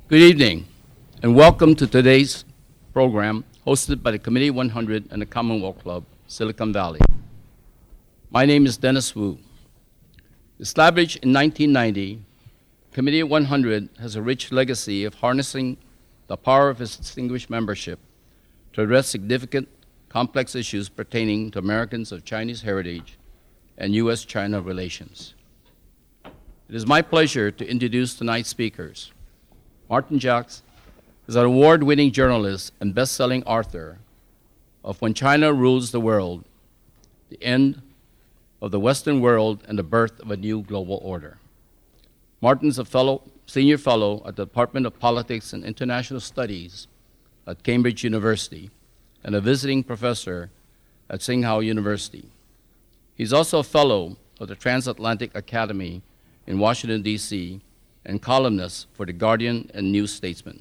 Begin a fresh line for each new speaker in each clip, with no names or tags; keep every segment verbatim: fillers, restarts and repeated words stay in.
Good evening, and welcome to today's program hosted by the Committee one hundred and the Commonwealth Club, Silicon Valley. My name is Dennis Wu. Established in nineteen ninety, Committee one hundred has a rich legacy of harnessing the power of its distinguished membership to address significant, complex issues pertaining to Americans of Chinese heritage and U S China relations. It is my pleasure to introduce tonight's speakers. Martin Jacques is an award-winning journalist and best-selling author of When China Rules the World, The End of the Western World and the Birth of a New Global Order. Martin is a fellow, senior fellow at the Department of Politics and International Studies at Cambridge University and a visiting professor at Tsinghua University. He's also a fellow of the Transatlantic Academy in Washington, D C, and columnist for The Guardian and New Statesman.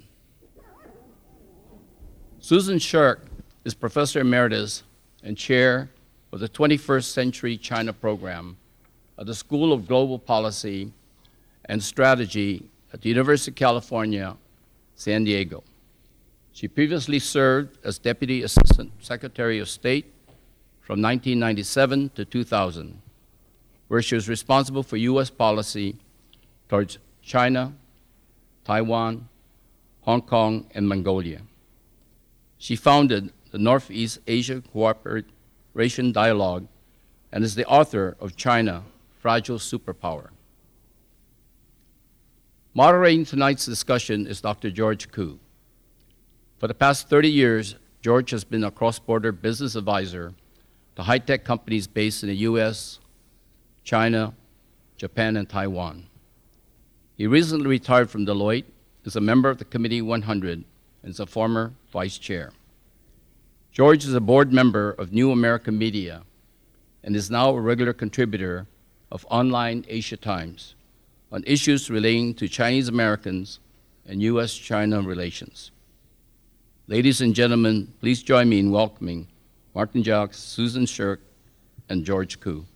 Susan Shirk is Professor Emeritus and Chair of the twenty-first Century China Program at the School of Global Policy and Strategy at the University of California, San Diego. She previously served as Deputy Assistant Secretary of State from nineteen ninety-seven to two thousand, where she was responsible for U S policy towards China, Taiwan, Hong Kong, and Mongolia. She founded the Northeast Asia Cooperation Dialogue and is the author of China, Fragile Superpower. Moderating tonight's discussion is Doctor George Koo. For the past thirty years, George has been a cross-border business advisor to high-tech companies based in the U S, China, Japan, and Taiwan. He recently retired from Deloitte, is a member of the Committee one hundred, and is a former vice chair. George is a board member of New American Media and is now a regular contributor of Online Asia Times on issues relating to Chinese Americans and U S China relations. Ladies and gentlemen, please join me in welcoming Martin Jacques, Susan Shirk, and George Koo.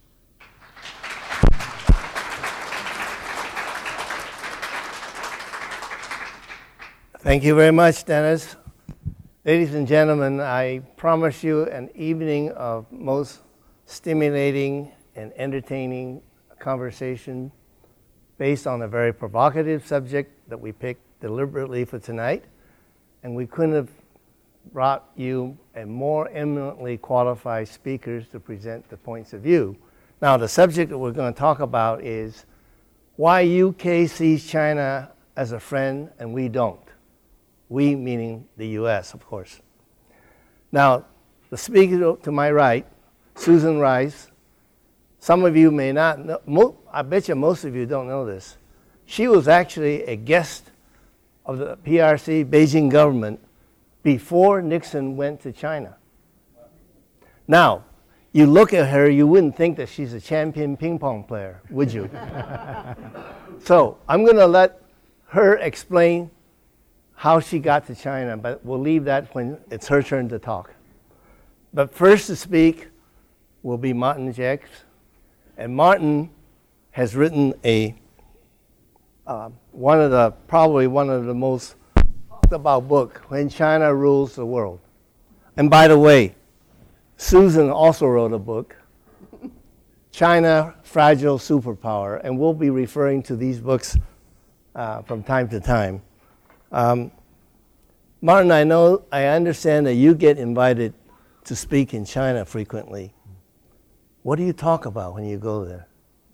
Thank you very much, Dennis. Ladies and gentlemen, I promise you an evening of most stimulating and entertaining conversation based on a very provocative subject that we picked deliberately for tonight. And we couldn't have brought you a more eminently qualified speakers to present the points of view. Now, the subject that we're going to talk about is why U K sees China as a friend and we don't. We meaning the U S, of course. Now, the speaker to my right, Susan Rice, some of you may not know, mo- I bet you most of you don't know this. She was actually a guest of the P R C Beijing government before Nixon went to China. Now, you look at her, you wouldn't think that she's a champion ping pong player, would you? So I'm going to let her explain how she got to China, but we'll leave that when it's her turn to talk. But first to speak will be Martin Jacques. And Martin has written a uh, one of the probably one of the most talked about book, When China Rules the World. And by the way, Susan also wrote a book, China, Fragile Superpower, and we'll be referring to these books uh, from time to time. Um, Martin, I know, I understand that you get invited to speak in China frequently. What do you talk about when you go there?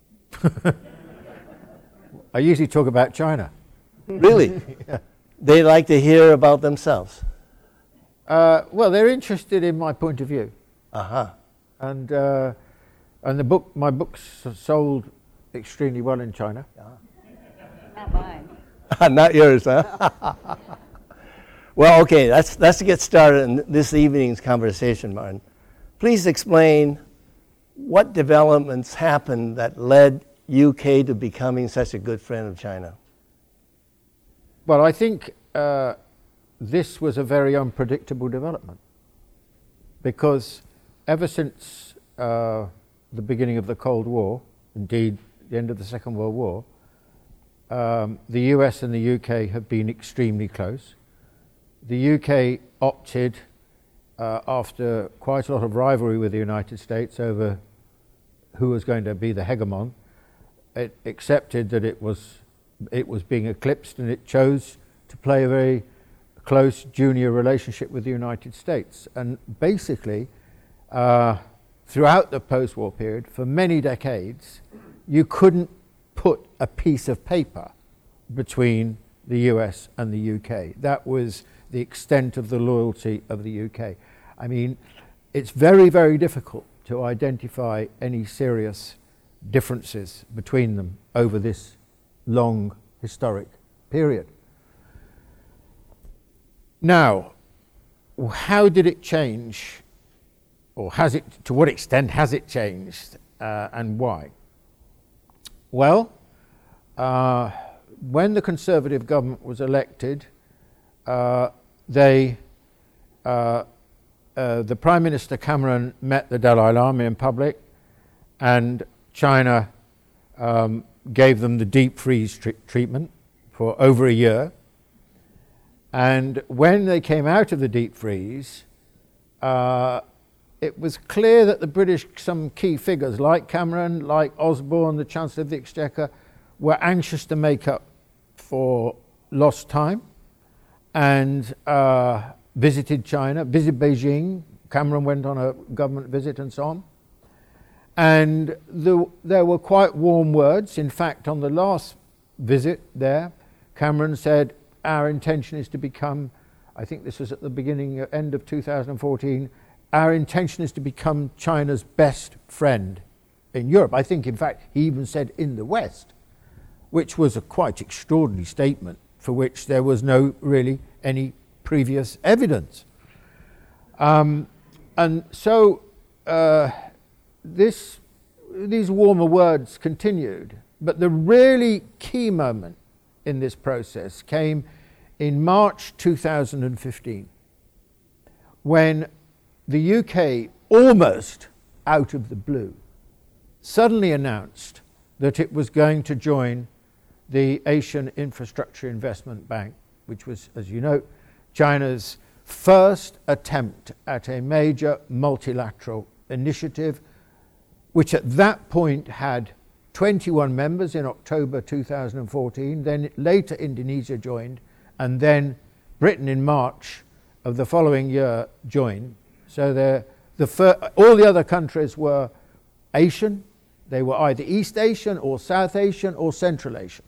I usually talk about China.
Really? Yeah. They like to hear about themselves?
Uh, well, they're interested in my point of view.
Uh-huh.
And uh, and the book, my books sold extremely well in China.
Not mine.
Not yours, huh? Well, okay, let's, let's get started in this evening's conversation, Martin. Please explain what developments happened that led U K to becoming such a good friend of China.
Well, I think uh, this was a very unpredictable development because ever since uh, the beginning of the Cold War, indeed the end of the Second World War, um, the U S and the U K have been extremely close. The U K opted, uh, after quite a lot of rivalry with the United States over who was going to be the hegemon, it accepted that it was it was being eclipsed, and it chose to play a very close junior relationship with the United States. And basically, uh, throughout the post-war period, for many decades, you couldn't put a piece of paper between the U S and the U K. That was the extent of the loyalty of the U K. I mean, it's very, very difficult to identify any serious differences between them over this long historic period. Now, how did it change, or has it, to what extent has it changed, uh, and why? Well, uh, when the Conservative government was elected, uh, they, uh, uh, the Prime Minister Cameron met the Dalai Lama in public, and China um, gave them the deep freeze tr- treatment for over a year. And when they came out of the deep freeze, uh, it was clear that the British, some key figures like Cameron, like Osborne, the Chancellor of the Exchequer, were anxious to make up for lost time, and uh, visited China, visited Beijing. Cameron went on a government visit and so on. And the, there were quite warm words. In fact, on the last visit there, Cameron said, our intention is to become, I think this was at the beginning, uh, end of two thousand fourteen, our intention is to become China's best friend in Europe. I think, in fact, he even said in the West, which was a quite extraordinary statement for which there was no really any previous evidence. Um, and so uh, this, these warmer words continued, but the really key moment in this process came in March two thousand fifteen, when the U K, almost out of the blue, suddenly announced that it was going to join the Asian Infrastructure Investment Bank, which was, as you know, China's first attempt at a major multilateral initiative, which at that point had twenty-one members in October two thousand fourteen, then later Indonesia joined, and then Britain in March of the following year joined. So the fir- all the other countries were Asian. They were either East Asian or South Asian or Central Asian.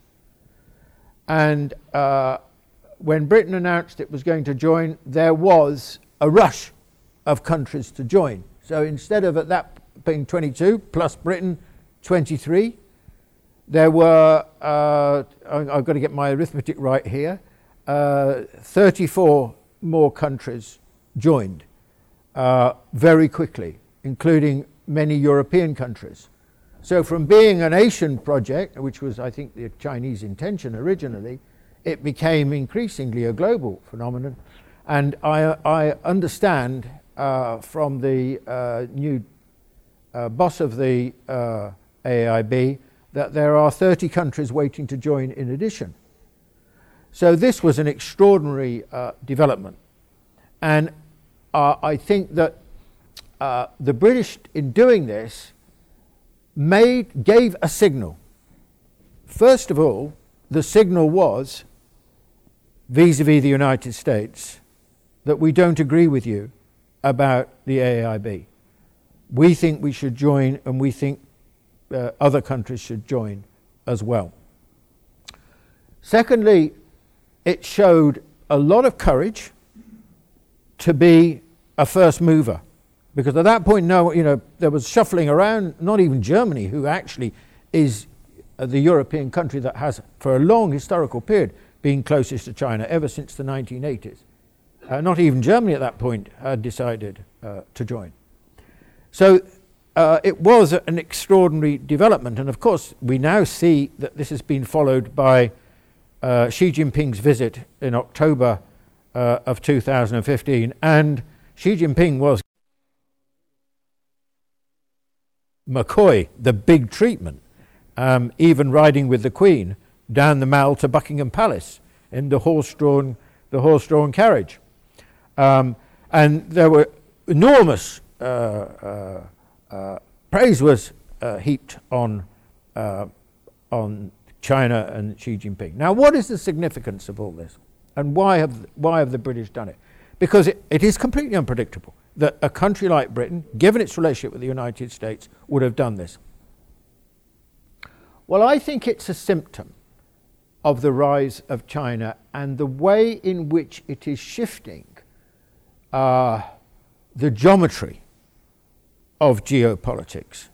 And uh, when Britain announced it was going to join, there was a rush of countries to join. So instead of at that being twenty-two, plus Britain, twenty-three, there were, uh, I've got to get my arithmetic right here, uh, thirty-four more countries joined uh, very quickly, including many European countries. So from being an Asian project, which was, I think, the Chinese intention originally, it became increasingly a global phenomenon. And I, I understand uh, from the uh, new uh, boss of the uh, A A I B that there are thirty countries waiting to join in addition. So this was an extraordinary uh, development. And uh, I think that uh, the British, in doing this, made gave a signal. First of all, the signal was, vis-a-vis the United States, that we don't agree with you about the A A I B. We think we should join, and we think uh, other countries should join as well. Secondly, it showed a lot of courage to be a first mover, because at that point, no, you know, there was shuffling around. Not even Germany, who actually is uh, the European country that has, for a long historical period, been closest to China ever since the nineteen eighties. Uh, not even Germany at that point had decided uh, to join. So uh, it was an extraordinary development, and of course we now see that this has been followed by uh, Xi Jinping's visit in October uh, of two thousand fifteen, and Xi Jinping was McCoy, the big treatment, um, even riding with the Queen down the Mall to Buckingham Palace in the horse-drawn, the horse-drawn carriage. Um, and there were enormous uh, uh, uh, praise was uh, heaped on uh, on China and Xi Jinping. Now, what is the significance of all this, and why have why have the British done it? Because it, it is completely unpredictable that a country like Britain, given its relationship with the United States, would have done this. Well, I think it's a symptom of the rise of China and the way in which it is shifting uh, the geometry of geopolitics.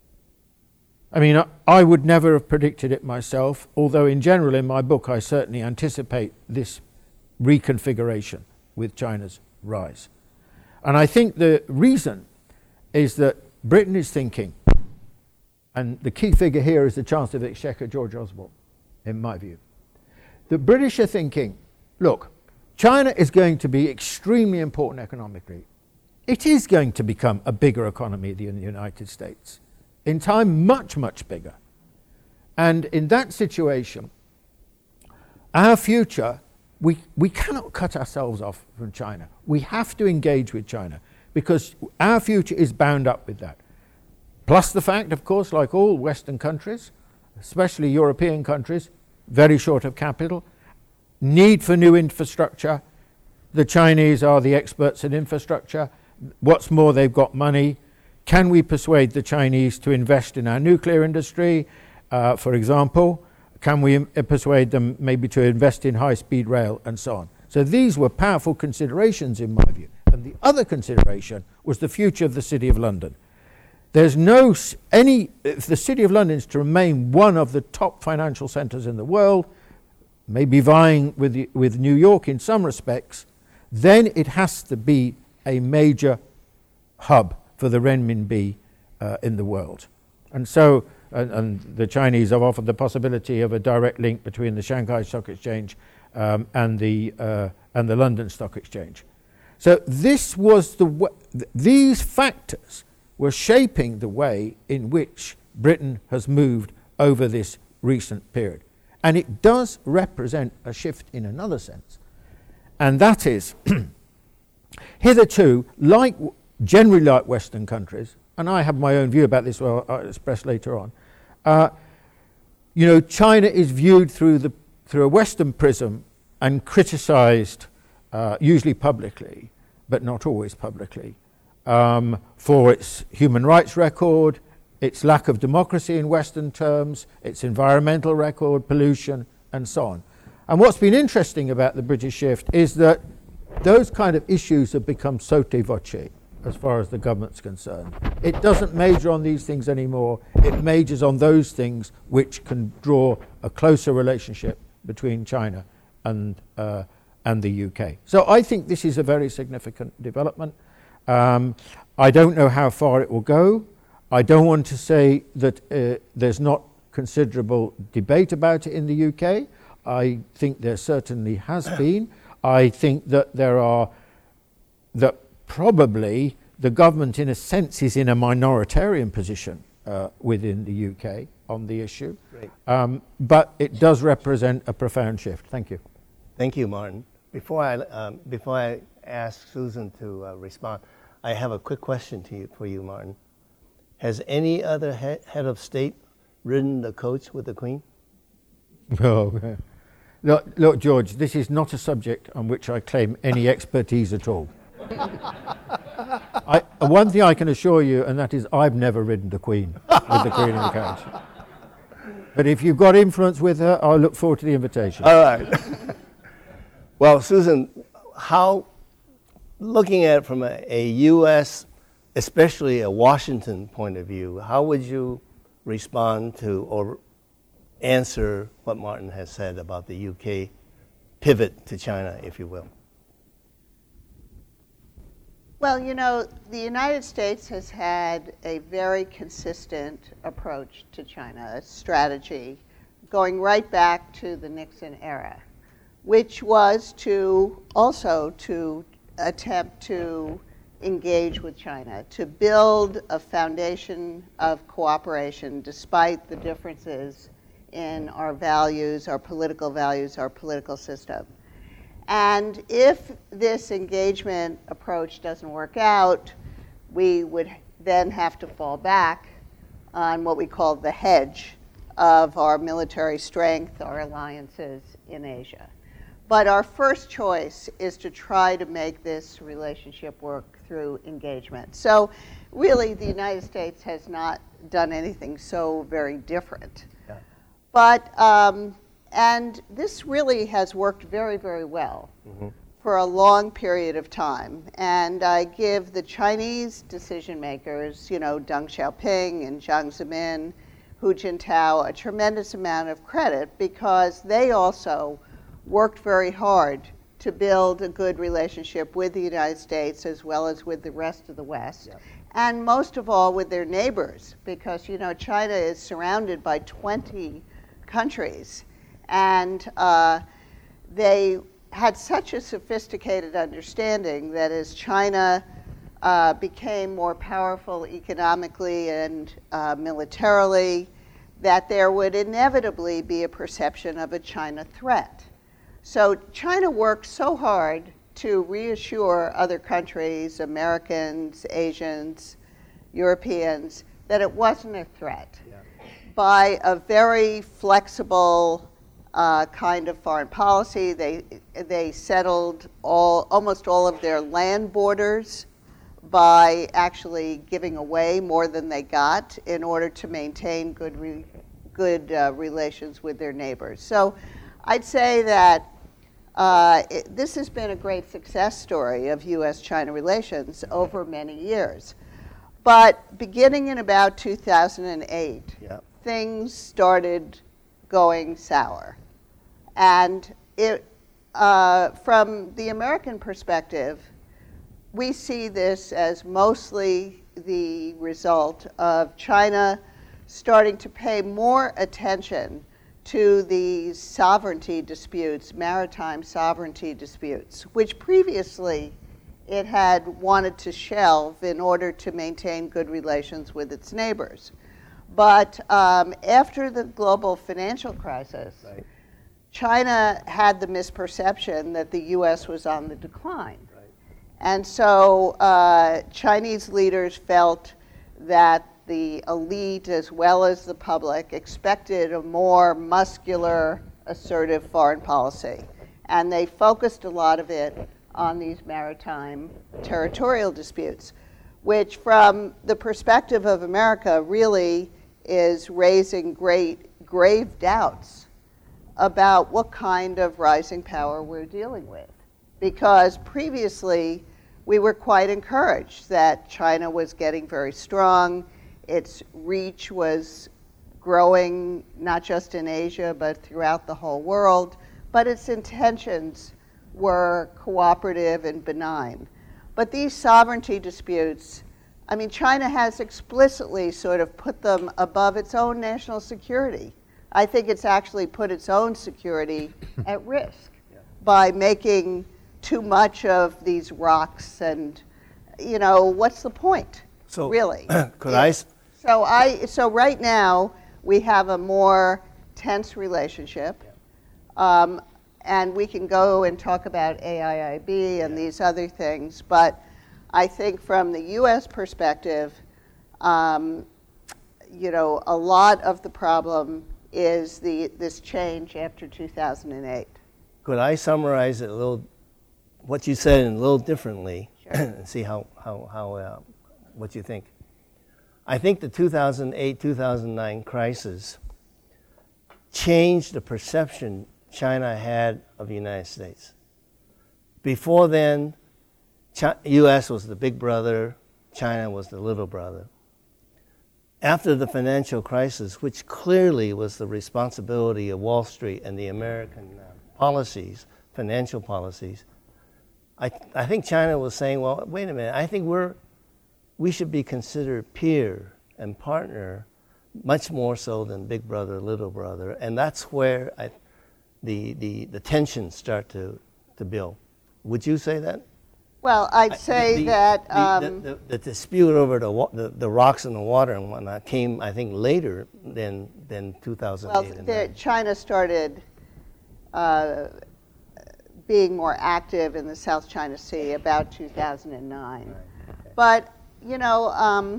I mean, I, I would never have predicted it myself, although in general in my book I certainly anticipate this reconfiguration with China's rise. And I think the reason is that Britain is thinking, and the key figure here is the Chancellor of the Exchequer, George Osborne, in my view. The British are thinking, look, China is going to be extremely important economically. It is going to become a bigger economy than the United States. In time, much, much bigger. And in that situation, our future, we, we cannot cut ourselves off from China. We have to engage with China because our future is bound up with that. Plus the fact, of course, like all Western countries, especially European countries, very short of capital, need for new infrastructure. The Chinese are the experts in infrastructure. What's more, they've got money. Can we persuade the Chinese to invest in our nuclear industry, uh, for example? Can we im- persuade them maybe to invest in high-speed rail and so on? So these were powerful considerations in my view. And the other consideration was the future of the City of London. There's no s- any, if the City of London is to remain one of the top financial centres in the world, maybe vying with, the, with New York in some respects, then it has to be a major hub for the renminbi uh, in the world. And so, and, and the Chinese have offered the possibility of a direct link between the Shanghai Stock Exchange um, and the uh, and the London Stock Exchange. So this was the w- th- these factors were shaping the way in which Britain has moved over this recent period. And it does represent a shift in another sense. And that is, hitherto, like generally like Western countries, and I have my own view about this, well, I'll express later on, uh, you know, China is viewed through the through a Western prism and criticized, uh, usually publicly, but not always publicly, um, for its human rights record, its lack of democracy in Western terms, its environmental record, pollution, and so on. And what's been interesting about the British shift is that those kind of issues have become sotto voce as far as the government's concerned. It doesn't major on these things anymore. It majors on those things which can draw a closer relationship between China and uh, and the U K. So I think this is a very significant development. Um, I don't know how far it will go. I don't want to say that uh, there's not considerable debate about it in the U K. I think there certainly has been. I think that there are, that probably the government in a sense is in a minoritarian position uh, within the U K on the issue. Um, but it does represent a profound shift. Thank you.
Thank you, Martin. Before I, um, before I ask Susan to uh, respond, I have a quick question to you, for you, Martin. Has any other he- head of state ridden the coach with the Queen?
Oh, look, look, George, this is not a subject on which I claim any expertise at all. I, one thing I can assure you, and that is I've never ridden the Queen with the Queen in the carriage. But if you've got influence with her, I'll look forward to the invitation.
All right. Well, Susan, how, looking at it from a, a U S, especially a Washington point of view, how would you respond to or answer what Martin has said about the U K pivot to China, if you will?
Well, you know, the United States has had a very consistent approach to China, a strategy going right back to the Nixon era, which was to also to attempt to engage with China, to build a foundation of cooperation despite the differences in our values, our political values, our political system. And if this engagement approach doesn't work out, we would then have to fall back on what we call the hedge of our military strength, our alliances in Asia. But our first choice is to try to make this relationship work through engagement. So really, the United States has not done anything so very different.
Yeah.
But, um, and this really has worked very, very well mm-hmm. for a long period of time. And I give the Chinese decision makers, you know, Deng Xiaoping and Jiang Zemin, Hu Jintao, a tremendous amount of credit because they also worked very hard to build a good relationship with the United States as well as with the rest of the West. Yeah. And most of all with their neighbors, because you know China is surrounded by twenty countries, and uh, they had such a sophisticated understanding that as China uh, became more powerful economically and uh, militarily, that there would inevitably be a perception of a China threat. So China worked so hard to reassure other countries, Americans, Asians, Europeans, that it wasn't a threat yeah. by a very flexible uh, kind of foreign policy. They, they settled all, almost all of their land borders by actually giving away more than they got in order to maintain good, re, good uh, relations with their neighbors. So I'd say that Uh, it, this has been a great success story of U S China relations over many years. But beginning in about two thousand eight, yep. things started going sour. And it, uh, from the American perspective, we see this as mostly the result of China starting to pay more attention to these sovereignty disputes, maritime sovereignty disputes, which previously it had wanted to shelve in order to maintain good relations with its neighbors. But um, after the global financial crisis, right. China had the misperception that the U S was on the decline. Right. And so uh, Chinese leaders felt that the elite as well as the public expected a more muscular, assertive foreign policy. And they focused a lot of it on these maritime territorial disputes, which from the perspective of America really is raising great, grave doubts about what kind of rising power we're dealing with. Because previously we were quite encouraged that China was getting very strong. Its reach was growing not just in Asia, but throughout the whole world. But its intentions were cooperative and benign. But these sovereignty disputes, I mean, China has explicitly sort of put them above its own national security. I think it's actually put its own security at risk yeah. by making too much of these rocks. And, you know, what's the point,
so,
really?
Could
yeah.
I...
So I so right now we have a more tense relationship, um, and we can go and talk about A I I B and yeah. these other things. But I think from the U S perspective, um, you know, a lot of the problem is the this change after two thousand eight.
Could I summarize it a little, what you said, a little differently,
sure.
and see how how how uh, what you think? I think the two thousand eight two thousand nine crisis changed the perception China had of the United States. Before then, China, U S was the big brother, China was the little brother. After the financial crisis, which clearly was the responsibility of Wall Street and the American uh, policies, financial policies, I, I think China was saying, well, wait a minute, I think we're we should be considered peer and partner much more so than big brother, little brother. And that's where I, the, the, the tensions start to, to build. Would you say that?
Well, I'd
I-
say
the-
that
the,
um,
the, the, the dispute over the, wa- the the rocks in the water and whatnot came, I think, later than than two thousand eight.
well,
and
the,
nine.
China started uh, being more active in the South China Sea about two thousand nine.
Right, okay.
But, you know, um,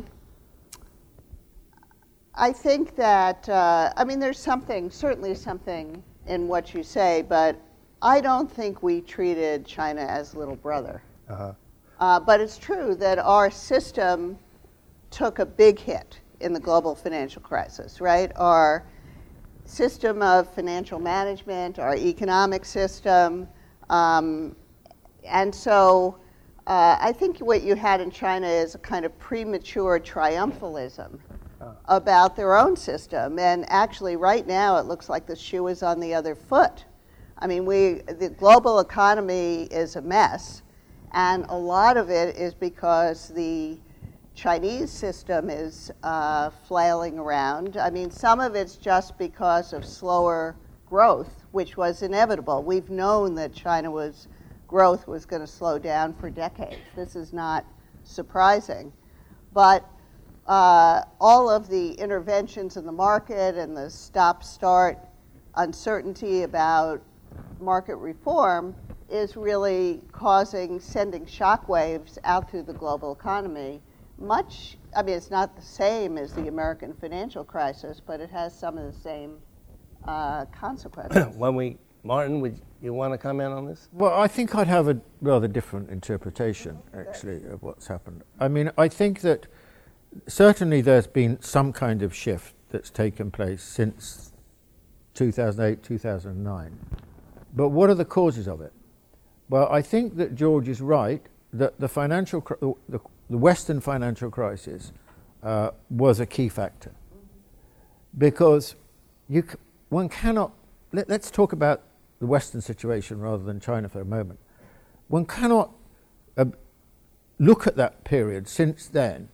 I think that, uh, I mean, there's something, certainly something in what you say, but I don't think we treated China as little brother.
Uh-huh.
Uh, but it's true that our system took a big hit in the global financial crisis, right? Our system of financial management, our economic system, um, and so uh, I think what you had in China is a kind of premature triumphalism about their own system. And actually, right now, it looks like the shoe is on the other foot. I mean, we the global economy is a mess, and a lot of it is because the Chinese system is uh, flailing around. I mean, some of it's just because of slower growth, which was inevitable. We've known that China was growth was going to slow down for decades. This is not surprising. But uh, all of the interventions in the market and the stop-start uncertainty about market reform is really causing, sending shockwaves out through the global economy. Much, I mean, it's not the same as the American financial crisis, but it has some of the same uh, consequences.
When we, Martin, would you want to comment on this?
Well, I think I'd have a rather different interpretation, actually, of what's happened. I mean, I think that certainly there's been some kind of shift that's taken place since two thousand eight, two thousand nine. But what are the causes of it? Well, I think that George is right that the financial, cr- the, the Western financial crisis uh, was a key factor, because you c- one cannot. Let, let's talk about the Western situation rather than China for a moment. One cannot uh, look at that period since then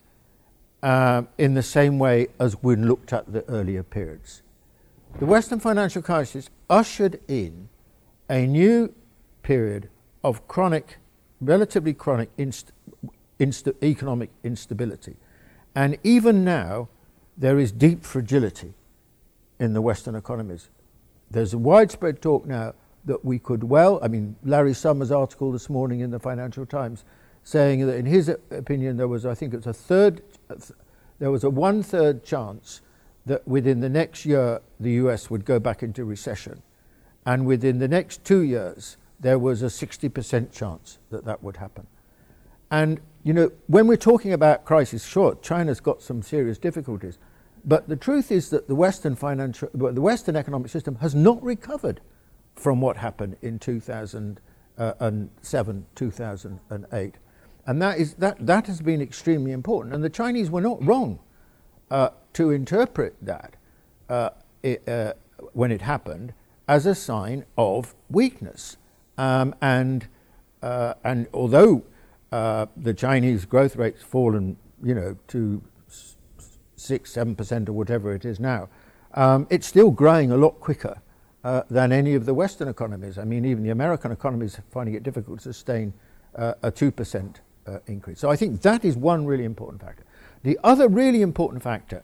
um, in the same way as we looked at the earlier periods. The Western financial crisis ushered in a new period of chronic, relatively chronic inst- inst- economic instability. And even now, there is deep fragility in the Western economies. There's a widespread talk now that we could well, I mean, Larry Summers' article this morning in the Financial Times saying that in his opinion there was, I think it was a third, there was a one-third chance that within the next year the U S would go back into recession. And within the next two years, there was a sixty percent chance that that would happen. And, you know, when we're talking about crisis, sure, China's got some serious difficulties. But the truth is that the Western financial, the Western economic system has not recovered from what happened in two thousand seven, two thousand eight. And that is that that has been extremely important. And the Chinese were not wrong uh, to interpret that uh, it, uh, when it happened as a sign of weakness. Um, and uh, and although uh, the Chinese growth rate's fallen, you know, to s- six, seven percent or whatever it is now, um, it's still growing a lot quicker uh, than any of the Western economies. I mean, even the American economies are finding it difficult to sustain uh, a two percent uh, increase. So I think that is one really important factor. The other really important factor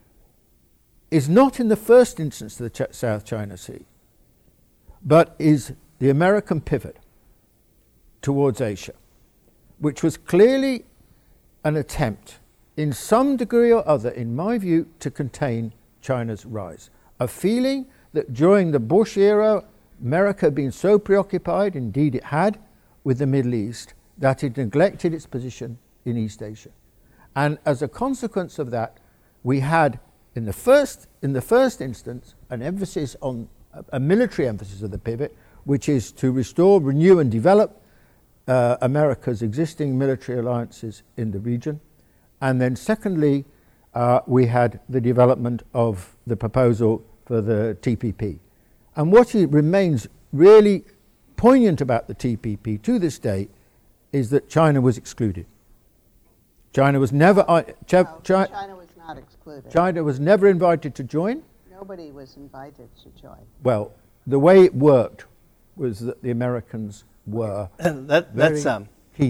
is not in the first instance the Ch- South China Sea, but is the American pivot towards Asia, which was clearly an attempt, in some degree or other, in my view, to contain China's rise. A feeling that during the Bush era, America had been so preoccupied, indeed it had, with the Middle East, that it neglected its position in East Asia. And as a consequence of that, we had, in the first, in the first instance, an emphasis on a, a military emphasis of the pivot, which is to restore, renew and develop uh, America's existing military alliances in the region. And then secondly, uh, we had the development of the proposal for the T P P. And what it remains really poignant about the T P P to this day is that China was excluded. China was never uh, Ch-
No,
Chi-
China was not excluded.
China was never invited to join.
Nobody was invited to join.
Well, the way it worked was that the Americans were
that,
very
that's um,
keen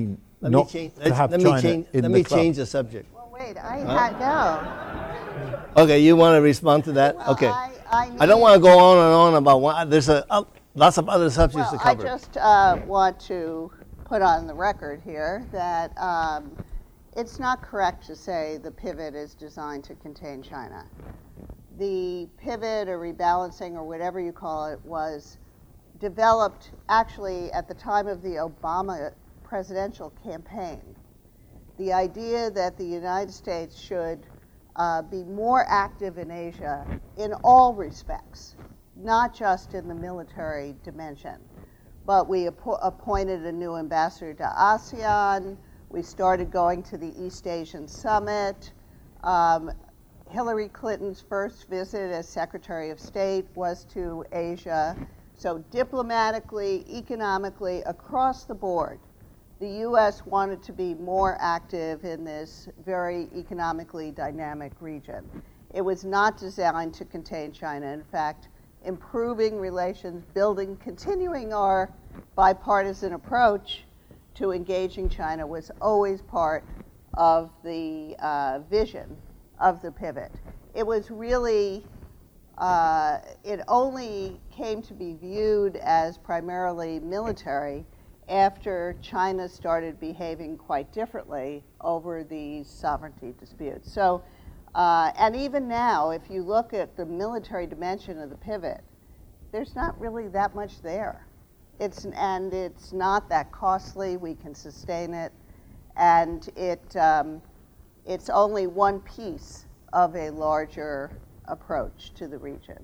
Let
not
me change,
to
let's-
have
let me
China
change,
in
let
the
me
club.
change the subject.
Well, wait, I had, no.
Okay, you want to respond to that?
Well,
Okay.
I, I,
I don't
need-
want to go on and on about one. There's a uh, lots of other subjects
Well,
to
I
cover.
just uh, want to put on the record here that um, it's not correct to say the pivot is designed to contain China. The pivot or rebalancing or whatever you call it was developed actually at the time of the Obama presidential campaign. The idea that the United States should uh, be more active in Asia in all respects, not just in the military dimension. But we appo- appointed a new ambassador to ASEAN. We started going to the East Asian Summit. Um, Hillary Clinton's first visit as Secretary of State was to Asia. So diplomatically, economically, across the board, the U S wanted to be more active in this very economically dynamic region. It was not designed to contain China. In fact, improving relations, building, continuing our bipartisan approach to engaging China was always part of the uh, vision of the pivot. It was really, uh, it only came to be viewed as primarily military after China started behaving quite differently over these sovereignty disputes. So, uh, and even now, if you look at the military dimension of the pivot, there's not really that much there. It's, and it's not that costly. We can sustain it. And it, um, it's only one piece of a larger approach to the region.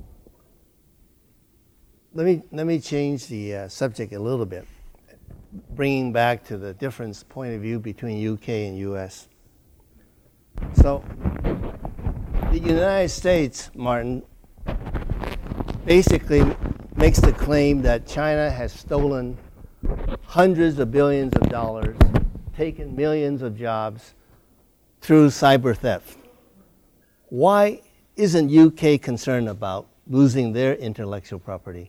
Let me let me change the uh, subject a little bit, bringing back to the difference point of view between U K and U S. So, the United States, Martin, basically makes the claim that China has stolen hundreds of billions of dollars, taken millions of jobs through cyber theft. Why isn't U K concerned about losing their intellectual property?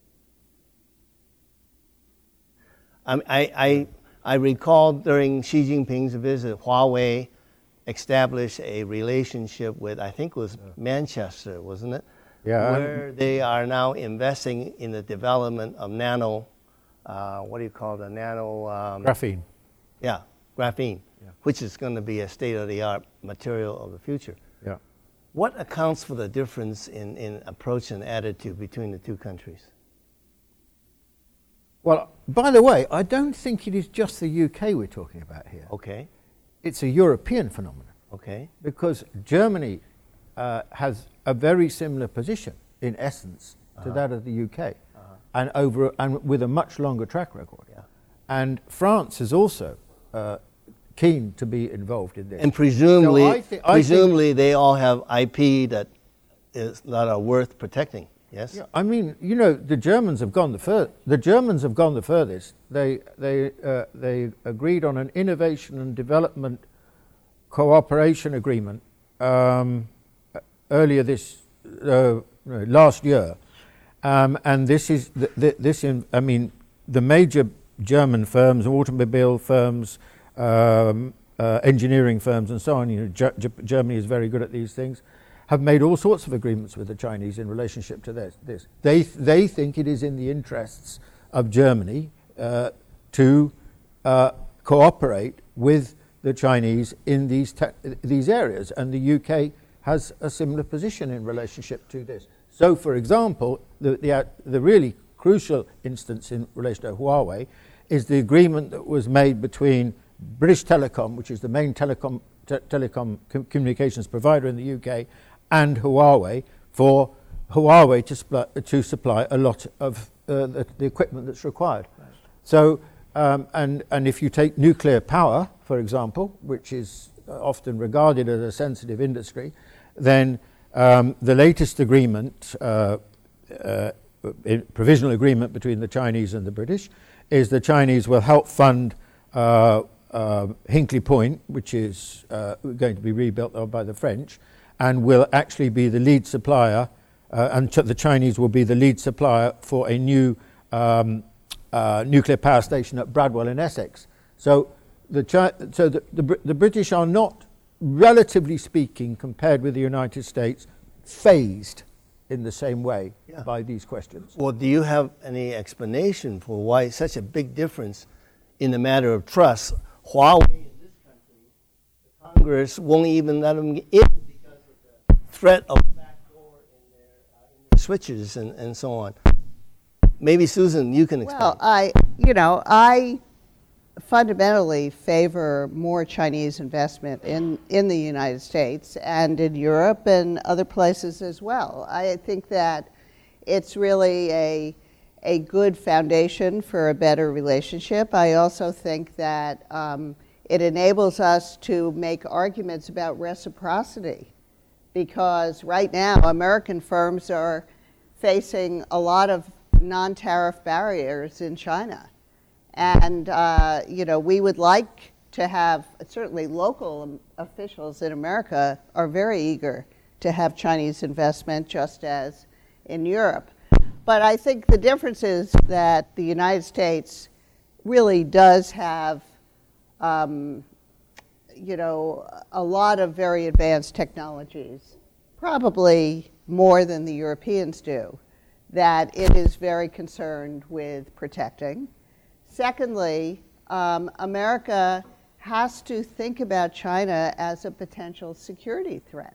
I, I, I recall during Xi Jinping's visit, Huawei established a relationship with, I think it was Manchester, wasn't it?
Yeah.
Where they are now investing in the development of nano, uh, what do you call the nano? Um,
Graphene.
Yeah, graphene,
Yeah.
which is going to be a state-of-the-art material of the future.
Yeah.
What accounts for the difference in, in approach and attitude between the two countries?
Well, by the way, I don't think it is just the U K we're talking about here.
Okay,
It's a European phenomenon
okay,
because Germany uh, has a very similar position, in essence, to
Uh-huh.
that of the U K,
Uh-huh.
and over and with a much longer track record.
yeah.
And France is also uh, keen to be involved in this.
And presumably,
So I thi- I
presumably they all have I P that is that are worth protecting. Yes.
Yeah, I mean, you know, the Germans have gone the fur- the Germans have gone the furthest. They they uh, they agreed on an innovation and development cooperation agreement um, earlier this uh, no, last year, um, and this is th- th- this. In, I mean, the major German firms, automobile firms, um, uh, engineering firms, and so on. You know, Ge- Ge- Germany is very good at these things. Have made all sorts of agreements with the Chinese in relationship to this. this. They th- they think it is in the interests of Germany uh, to uh, cooperate with the Chinese in these te- these areas, and the U K has a similar position in relationship to this. So, for example, the the, uh, the really crucial instance in relation to Huawei is the agreement that was made between British Telecom, which is the main telecom te- telecom com- communications provider in the U K, and Huawei for Huawei to, spl- to supply a lot of uh, the, the equipment that's required. Right. So, um, and, and if you take nuclear power, for example, which is often regarded as a sensitive industry, then um, the latest agreement, uh, uh, provisional agreement between the Chinese and the British, is the Chinese will help fund uh, uh, Hinkley Point, which is uh, going to be rebuilt by the French, and will actually be the lead supplier, uh, and ch- the Chinese will be the lead supplier for a new um, uh, nuclear power station at Bradwell in Essex. So the Chi- so the, the, Br- the British are not, relatively speaking, compared with the United States, phased in the same way
Yeah.
by these questions.
Well, do you have any explanation for why such a big difference in the matter of trust? Huawei in this country, the Congress won't even let them in because of the threat of backdoor in their, uh, in their switches and, and so on. Maybe Susan, you can explain.
Well, I, you know, I fundamentally favor more Chinese investment in, in the United States and in Europe and other places as well. I think that it's really a, a good foundation for a better relationship. I also think that um, it enables us to make arguments about reciprocity, because right now American firms are facing a lot of non-tariff barriers in China. And, uh, you know, we would like to have, certainly local officials in America are very eager to have Chinese investment, just as in Europe. But I think the difference is that the United States really does have, um, you know, a lot of very advanced technologies, probably more than the Europeans do, that it is very concerned with protecting. Secondly, um, America has to think about China as a potential security threat.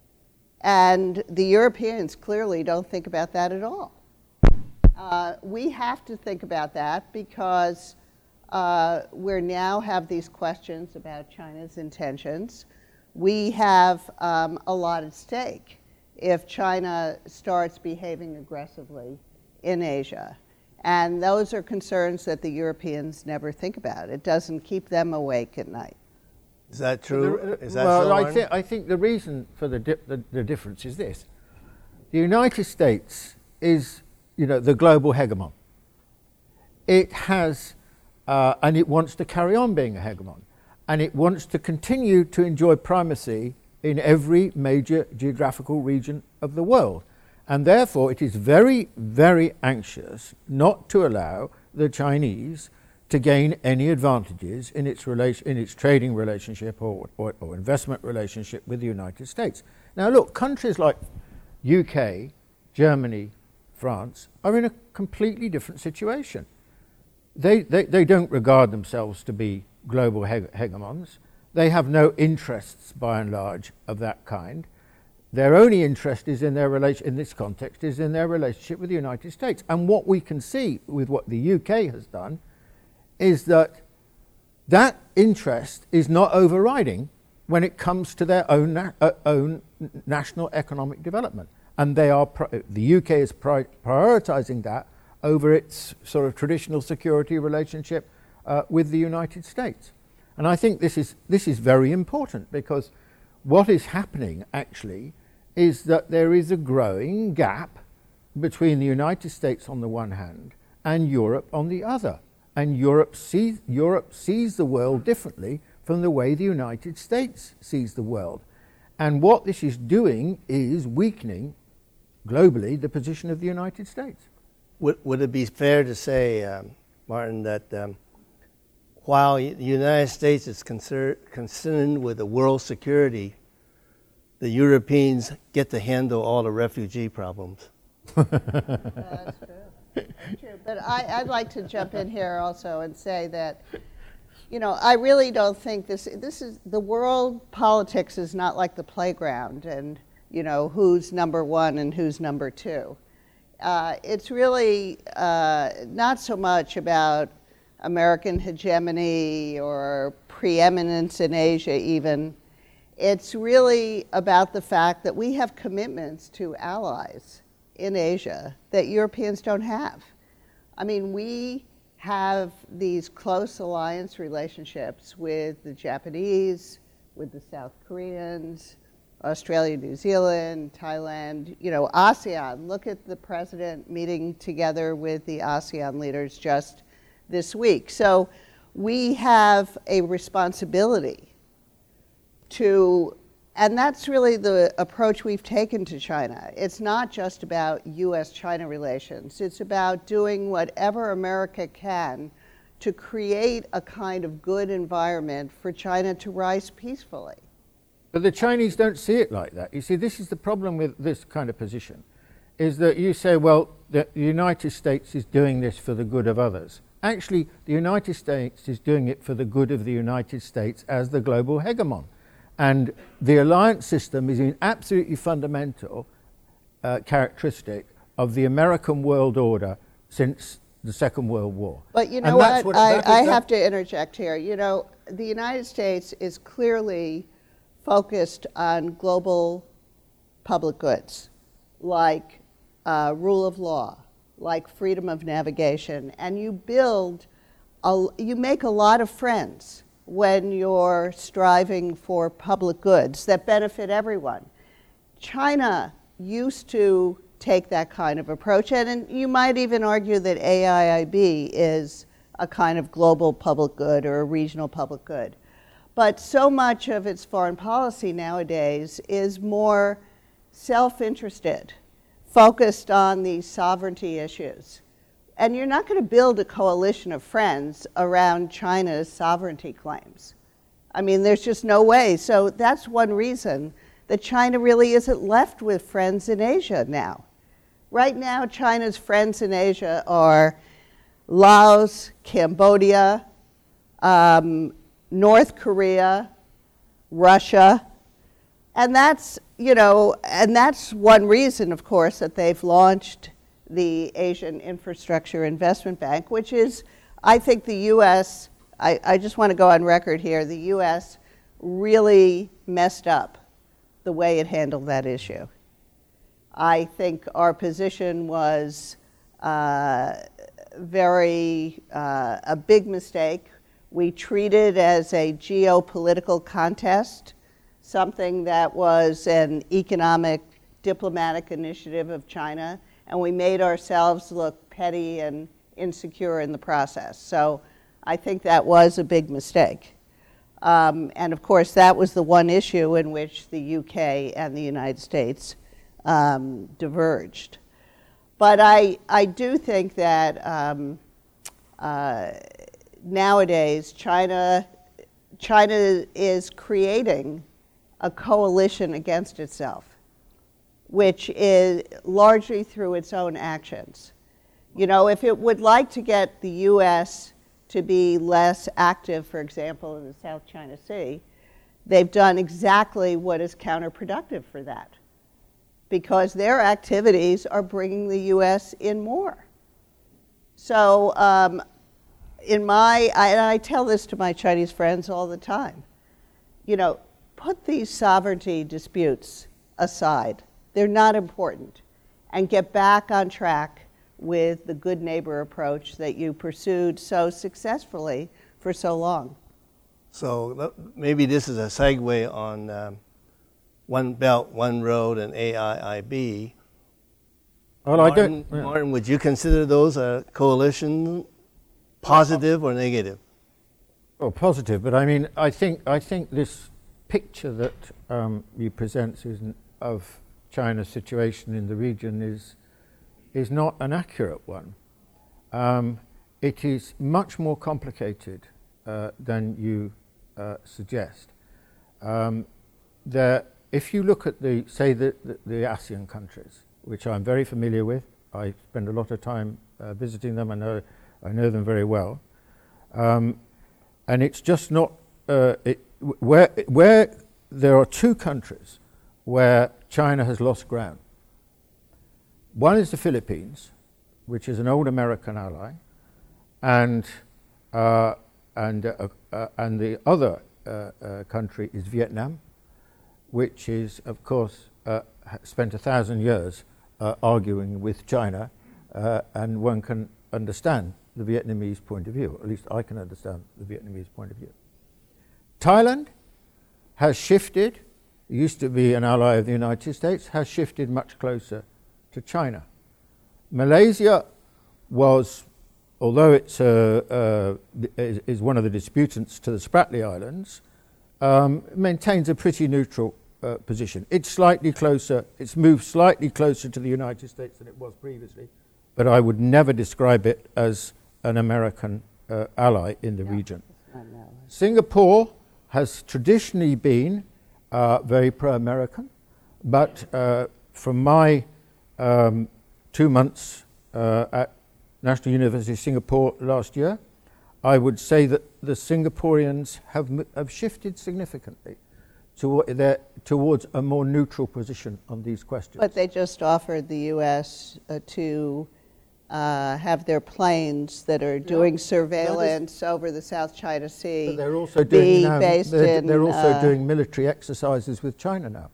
And the Europeans clearly don't think about that at all. Uh, we have to think about that because uh, we now have these questions about China's intentions. We have um, a lot at stake if China starts behaving aggressively in Asia. And those are concerns that the Europeans never think about. It doesn't keep them awake at night.
Is that true?
The,
is that
well,
so,
I,
Martin?
thi- I think the reason for the, di- the, the difference is this. The United States is, you know, the global hegemon. It has, uh, and it wants to carry on being a hegemon. And it wants to continue to enjoy primacy in every major geographical region of the world. And therefore, it is very, very anxious not to allow the Chinese to gain any advantages in its relation, in its trading relationship or, or, or investment relationship with the United States. Now, look, countries like U K, Germany, France are in a completely different situation. They, they, they don't regard themselves to be global heg- hegemons. They have no interests, by and large, of that kind. Their only interest is in their relation, in this context, is in their relationship with the United States. And what we can see with what the U K has done is that that interest is not overriding when it comes to their own na- uh, own national economic development. And they are pri- the U K is pri- prioritizing that over its sort of traditional security relationship uh, with the United States. And I think this is this is very important, because what is happening actually is that there is a growing gap between the United States on the one hand and Europe on the other. And Europe sees, Europe sees the world differently from the way the United States sees the world. And what this is doing is weakening, globally, the position of the United States.
Would, would it be fair to say, um, Martin, that um, while the United States is concern, concerned with the world security, the Europeans get to handle all the refugee problems?
That's true. That's true. But I, I'd like to jump in here also and say that, you know, I really don't think this, this is, the world politics is not like the playground and, you know, who's number one and who's number two. Uh, it's really uh, not so much about American hegemony or preeminence in Asia even. It's really about the fact that we have commitments to allies in Asia that Europeans don't have. I mean, we have these close alliance relationships with the Japanese, with the South Koreans, Australia, New Zealand, Thailand, you know, ASEAN. Look at the president meeting together with the ASEAN leaders just this week. So we have a responsibility to, and that's really the approach we've taken to China. It's not just about U S China relations. It's about doing whatever America can to create a kind of good environment for China to rise peacefully.
But the Chinese don't see it like that. You see, this is the problem with this kind of position, is that you say, well, the United States is doing this for the good of others. Actually, the United States is doing it for the good of the United States as the global hegemon. And the alliance system is an absolutely fundamental uh, characteristic of the American world order since the Second World War.
But you know what, what I, I have to interject here. You know, the United States is clearly focused on global public goods, like uh, rule of law, like freedom of navigation, and you build, a, you make a lot of friends when you're striving for public goods that benefit everyone. China used to take that kind of approach, and, and you might even argue that A I I B is a kind of global public good or a regional public good. But so much of its foreign policy nowadays is more self-interested, focused on these sovereignty issues. And you're not going to build a coalition of friends around China's sovereignty claims. I mean, there's just no way. So that's one reason that China really isn't left with friends in Asia now. Right now, China's friends in Asia are Laos, Cambodia, um, North Korea, Russia, and that's, you know, and that's one reason, of course, that they've launched the Asian Infrastructure Investment Bank, which is, I think the U S, I, I just want to go on record here, the U S really messed up the way it handled that issue. I think our position was uh, very, uh, a big mistake. We treated as a geopolitical contest, something that was an economic, diplomatic initiative of China, and we made ourselves look petty and insecure in the process. So I think that was a big mistake. Um, and of course, that was the one issue in which the U K and the United States um, diverged. But I, I do think that um, uh, nowadays, China, China is creating a coalition against itself, which is largely through its own actions. You know, if it would like to get the U S to be less active, for example, in the South China Sea, they've done exactly what is counterproductive for that, because their activities are bringing the U S in more. So um, in my, I, and I tell this to my Chinese friends all the time, you know, put these sovereignty disputes aside. They're not important, and get back on track with the good neighbor approach that you pursued so successfully for so long.
So maybe this is a segue on um, One Belt, One Road, and A I I B.
Well,
Martin,
I don't. Yeah.
Martin, would you consider those a coalition, positive or negative?
Well, positive, but I mean, I think I think this picture that um, you present, Susan, of China's situation in the region is is not an accurate one. Um, it is much more complicated uh, than you uh, suggest. Um, there, if you look at the, say, the, the, the ASEAN countries, which I'm very familiar with, I spend a lot of time uh, visiting them. I know, I know them very well, um, and it's just not uh, it, where where there are two countries where China has lost ground. One is the Philippines, which is an old American ally, and uh, and uh, uh, and the other uh, uh, country is Vietnam, which is, of course, uh, spent a thousand years uh, arguing with China, uh, and one can understand the Vietnamese point of view. At least I can understand the Vietnamese point of view. Thailand has shifted. Used to be an ally of the United States, has shifted much closer to China. Malaysia was, although it's uh, uh, is, is one of the disputants to the Spratly Islands, um, maintains a pretty neutral uh, position. It's slightly closer, it's moved slightly closer to the United States than it was previously, but I would never describe it as an American uh, ally in the region. Singapore has traditionally been uh, very pro-American, but uh, from my um, two months uh, at National University of Singapore last year, I would say that the Singaporeans have, m- have shifted significantly to their, towards a more neutral position on these questions.
But they just offered the U S uh, to uh, have their planes that are doing
Yeah.
surveillance over the South China Sea
But they're also doing
be
now,
based
they're,
in...
they're also
uh,
doing military exercises with China now.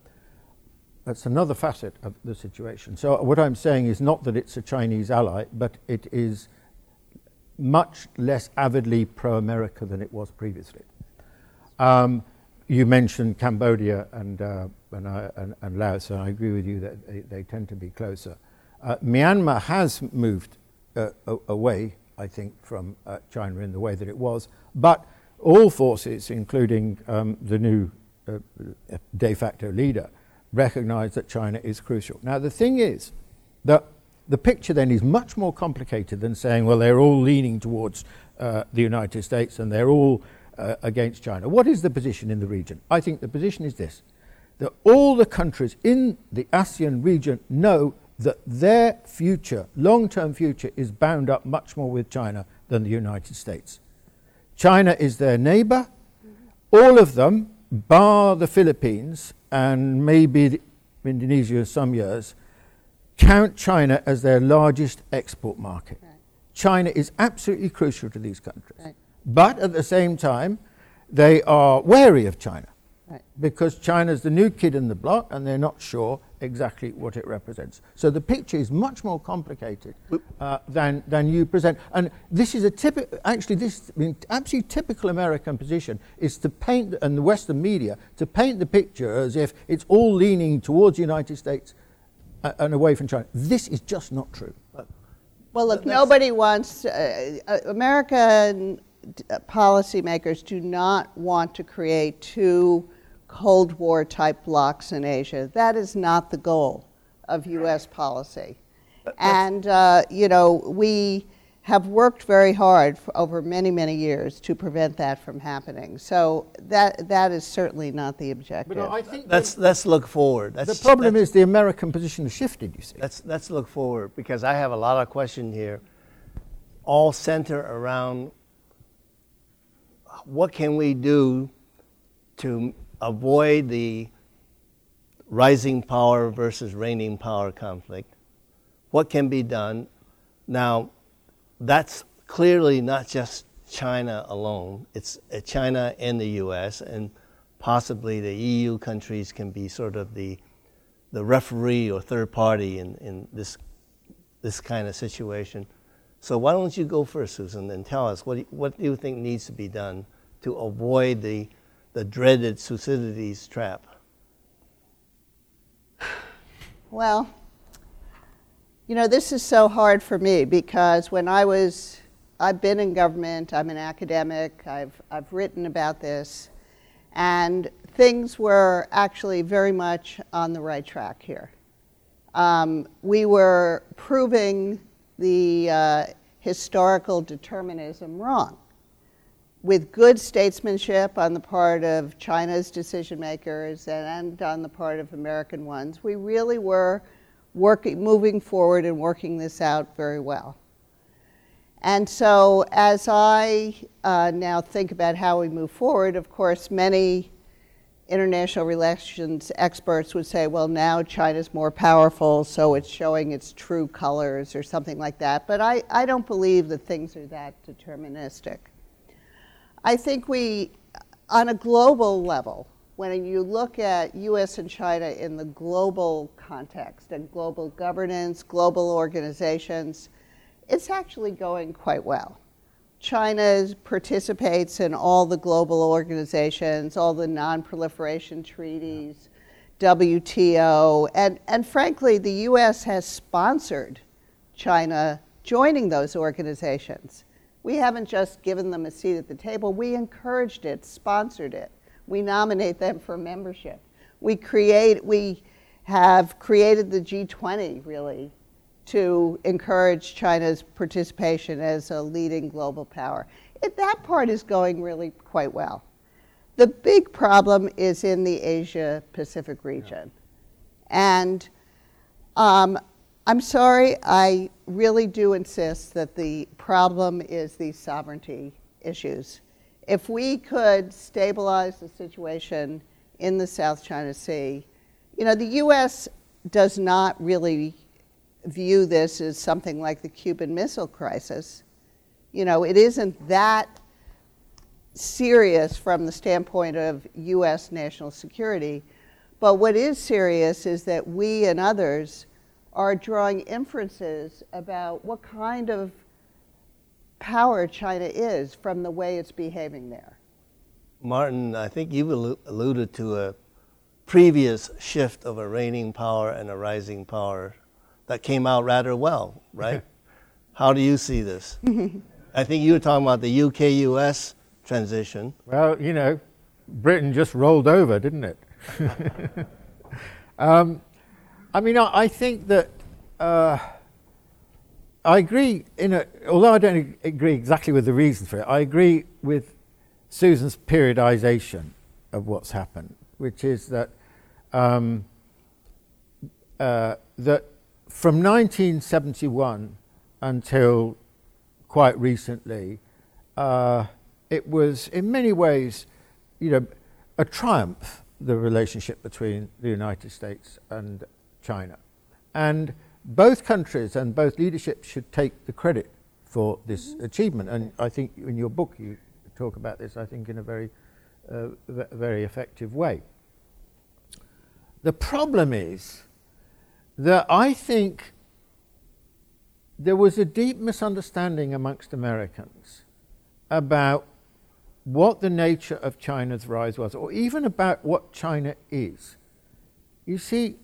That's another facet of the situation. So what I'm saying is not that it's a Chinese ally, but it is much less avidly pro-America than it was previously. Um, you mentioned Cambodia and, uh, and, uh, and, and Laos, and I agree with you that they, they tend to be closer. Uh, Myanmar has moved uh, a- away, I think, from uh, China in the way that it was, but all forces, including um, the new uh, de facto leader, recognize that China is crucial. Now, the thing is that the picture then is much more complicated than saying, well, they're all leaning towards uh, the United States and they're all uh, against China. What is the position in the region? I think the position is this, that all the countries in the ASEAN region know that their future, long-term future, is bound up much more with China than the United States. China is their neighbor. All of them, bar the Philippines and maybe Indonesia in some years, count China as their largest export market.
Right.
China is absolutely crucial to these countries.
Right.
But at the same time, they are wary of China.
Right.
Because China's the new kid in the block and they're not sure exactly what it represents. So the picture is much more complicated uh, than, than you present. And this is a typical, actually this I mean, absolutely typical American position is to paint, and the Western media, to paint the picture as if it's all leaning towards the United States uh, and away from China. This is just not true.
Well, look, nobody wants, uh, uh, American d- uh, policymakers do not want to create two Cold War type blocks in Asia. That is not the goal of U S policy. And, uh, you know, we have worked very hard for over many, many years to prevent that from happening. So that that is certainly not the objective.
But I think
Let's, let's look forward.
the
That's,
problem
that's,
is the American position has shifted, you see.
Let's, let's look forward, because I have a lot of questions here, all center around what can we do to avoid the rising power versus reigning power conflict. What can be done? Now, that's clearly not just China alone. It's uh, China and the U S, and possibly the E U countries can be sort of the the referee or third party in, in this this kind of situation. So why don't you go first, Susan, and tell us what do you, what do you think needs to be done to avoid the the dreaded Thucydides trap?
Well, you know, this is so hard for me because when I was, I've been in government, I'm an academic, I've, I've written about this, and things were actually very much on the right track here. Um, we were proving the uh, historical determinism wrong. With good statesmanship on the part of China's decision makers and on the part of American ones, we really were working, moving forward and working this out very well. And so as I uh, now think about how we move forward, of course, many international relations experts would say, well, now China's more powerful, so it's showing its true colors or something like that. But I, I don't believe that things are that deterministic. I think we, on a global level, when you look at U S and China in the global context and global governance, global organizations, it's actually going quite well. China participates in all the global organizations, all the non-proliferation treaties, W T O, and, and frankly, the U S has sponsored China joining those organizations. We haven't just given them a seat at the table, we encouraged it, sponsored it. We nominate them for membership. We create, we have created the G twenty, really, to encourage China's participation as a leading global power. It, that part is going really quite well. The big problem is in the Asia-Pacific region. Yeah. And um, I'm sorry, I really do insist that the problem is these sovereignty issues. If we could stabilize the situation in the South China Sea, you know, the U S does not really view this as something like the Cuban Missile Crisis. You know, it isn't that serious from the standpoint of U S national security, but what is serious is that we and others are drawing inferences about what kind of power China is from the way it's behaving there.
Martin, I think you've allu- alluded to a previous shift of a reigning power and a rising power that came out rather well, right? How do you see this? I think you were talking about the U K U S transition.
Well, you know, Britain just rolled over, didn't it? um, I mean, I, I think that uh, I agree, in a, although I don't agree exactly with the reasons for it, I agree with Susan's periodization of what's happened, which is that um, uh, that from nineteen seventy-one until quite recently, uh, it was in many ways, you know, a triumph, the relationship between the United States and China. And both countries and both leaderships should take the credit for this achievement. And I think in your book you talk about this, I think, in a very, uh, v- very effective way. The problem is that I think there was a deep misunderstanding amongst Americans about what the nature of China's rise was, or even about what China is. You see,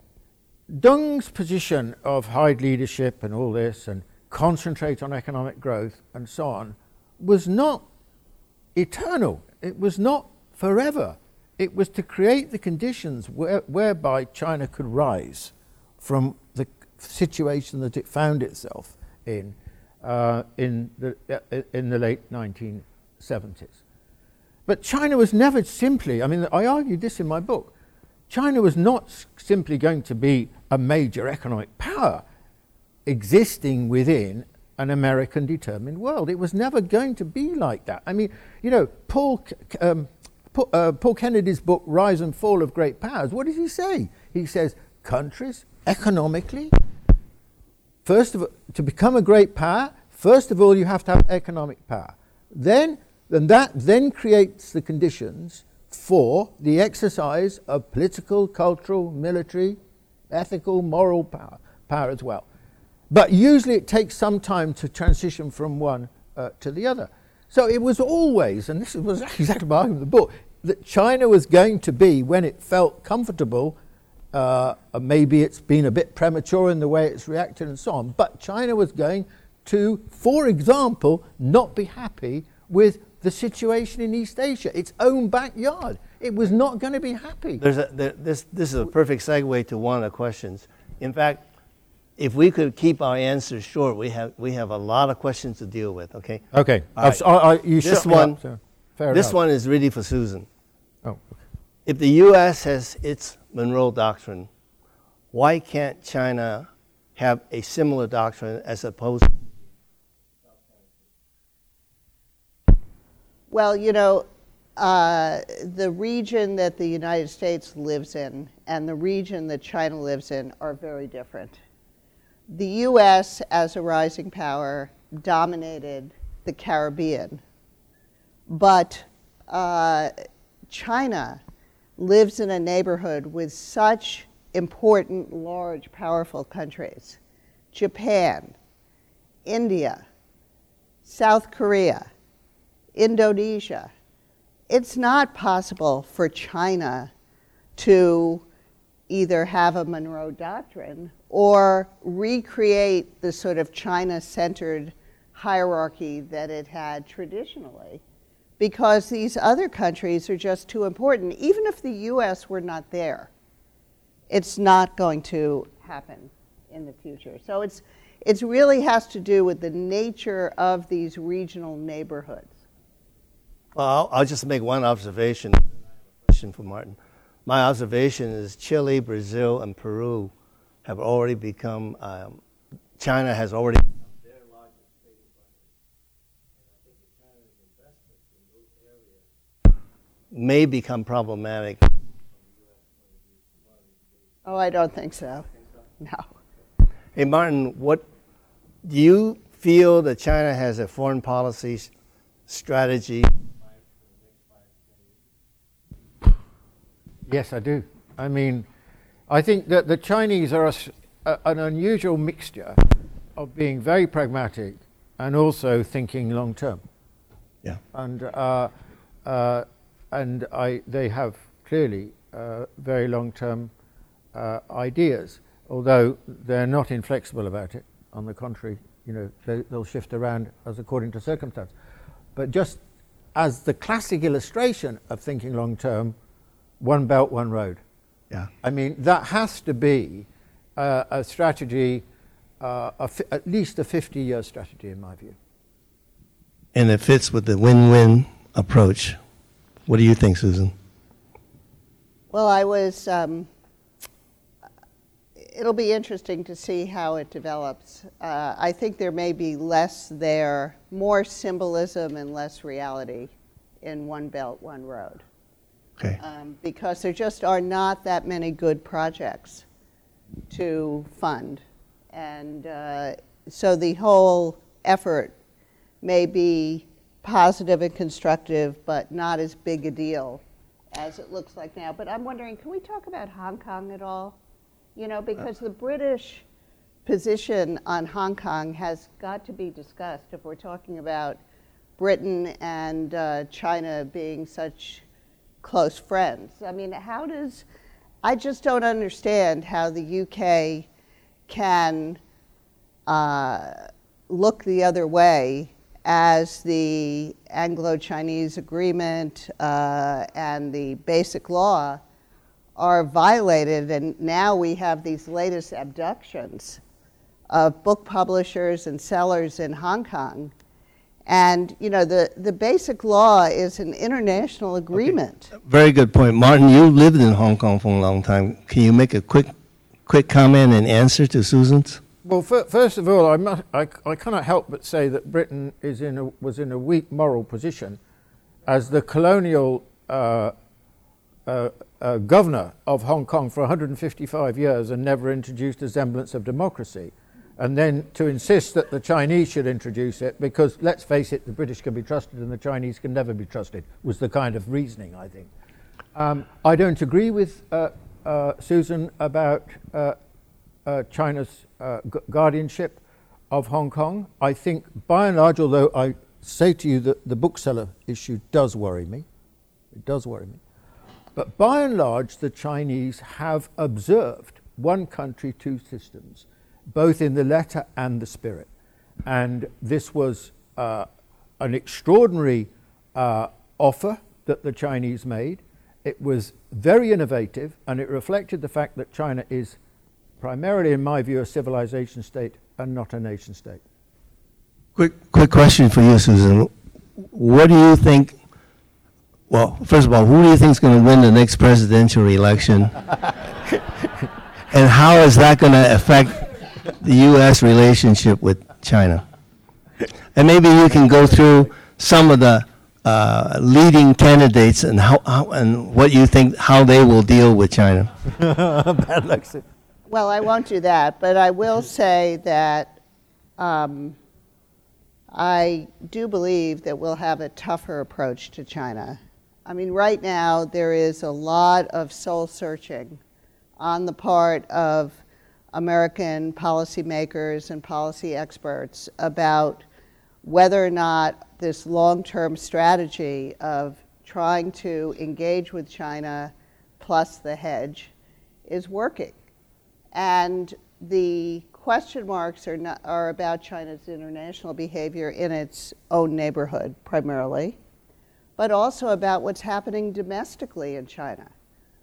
Deng's position of hide leadership and all this, and concentrate on economic growth and so on, was not eternal. It was not forever. It was to create the conditions where, whereby China could rise from the situation that it found itself in uh, in the uh, in the late nineteen seventies. But China was never simply, I mean, I argued this in my book, China was not s- simply going to be a major economic power existing within an American determined world. It was never going to be like that. I mean, you know, Paul um, Paul, uh, Paul Kennedy's book, Rise and Fall of Great Powers, what does he say? He says, countries, economically, first of all, to become a great power, first of all, you have to have economic power. Then, then that then creates the conditions for the exercise of political, cultural, military, ethical, moral power, power as well. But usually it takes some time to transition from one uh, to the other. So it was always, and this was exactly my argument in the book, that China was going to be, when it felt comfortable, uh, maybe it's been a bit premature in the way it's reacted and so on, but China was going to, for example, not be happy with the situation in East Asia, its own backyard. It was not going to be happy.
There's a, there, this, this is a perfect segue to one of the questions. In fact, if we could keep our answers short, we have we have a lot of questions to deal with. Okay.
Okay.
All right.
I, I, you
this
shut me
one,
up, so fair
this
enough.
one is really for Susan.
Oh. Okay.
If the U S has its Monroe Doctrine, why can't China have a similar doctrine as opposed to?
Well, you know, uh, the region that the United States lives in and the region that China lives in are very different. The U S, as a rising power, dominated the Caribbean, but uh, China lives in a neighborhood with such important, large, powerful countries: Japan, India, South Korea, Indonesia. It's not possible for China to either have a Monroe Doctrine or recreate the sort of China-centered hierarchy that it had traditionally, because these other countries are just too important. Even if the U S were not there, it's not going to happen in the future. So it's it really has to do with the nature of these regional neighborhoods.
Well, I'll, I'll just make one observation. Question for Martin. My observation is Chile, Brazil, and Peru have already become, um, China has already become their largest trading partner. And I think that China's investments in those areas may become problematic.
Oh, I don't think so. No.
Hey, Martin, what do you feel that China has a foreign policy s- strategy?
Yes, I do. I mean, I think that the Chinese are a s a, an unusual mixture of being very pragmatic and also thinking long term.
Yeah.
And uh, uh, and I they have clearly uh, very long term uh, ideas, although they're not inflexible about it. On the contrary, you know, they, they'll shift around as according to circumstance. But just as the classic illustration of thinking long term, one belt, one road.
Yeah.
I mean, that has to be uh, a strategy, uh, a fi- at least a fifty-year strategy, in my view.
And it fits with the win-win approach. What do you think, Susan?
Well, I was, um, it'll be interesting to see how it develops. Uh, I think there may be less there, more symbolism and less reality in One Belt, One Road.
Okay.
Um, because there just are not that many good projects to fund. And uh, so the whole effort may be positive and constructive, but not as big a deal as it looks like now. But I'm wondering, can we talk about Hong Kong at all? You know, because the British position on Hong Kong has got to be discussed if we're talking about Britain and uh, China being such close friends. I mean, how does, I just don't understand how the U K can uh, look the other way as the Anglo-Chinese agreement uh, and the basic law are violated, and now we have these latest abductions of book publishers and sellers in Hong Kong. And, you know, the, the basic law is an international agreement.
Okay. Very good point. Martin, you lived in Hong Kong for a long time. Can you make a quick quick comment and answer to Susan's?
Well, fir- first of all, I, must, I, I cannot help but say that Britain is in a, was in a weak moral position as the colonial uh, uh, uh, governor of Hong Kong for one hundred fifty-five years and never introduced a semblance of democracy. And then to insist that the Chinese should introduce it, because let's face it, the British can be trusted and the Chinese can never be trusted, was the kind of reasoning, I think. Um, I don't agree with uh, uh, Susan about uh, uh, China's uh, gu- guardianship of Hong Kong. I think, by and large, although I say to you that the bookseller issue does worry me, it does worry me, but by and large, the Chinese have observed one country, two systems, both in the letter and the spirit. And this was uh, an extraordinary uh, offer that the Chinese made. It was very innovative, and it reflected the fact that China is primarily, in my view, a civilization state and not a nation state.
Quick quick question for you, Susan. What do you think, well, first of all, who do you think is going to win the next presidential election? And how is that going to affect the U S relationship with China? And maybe you can go through some of the uh, leading candidates and how, how and what you think how they will deal with China.
Bad luck.
Well, I won't do that, but I will say that um, I do believe that we'll have a tougher approach to China. I mean, right now there is a lot of soul searching on the part of American policymakers and policy experts about whether or not this long-term strategy of trying to engage with China plus the hedge is working. And the question marks are, not, are about China's international behavior in its own neighborhood primarily, but also about what's happening domestically in China.